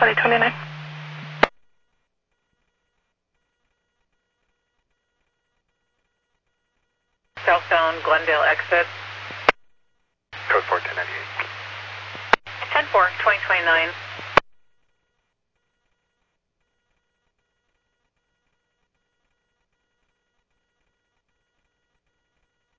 2029. Southbound Glendale exit. Code 4 1098. 10-4, 2029.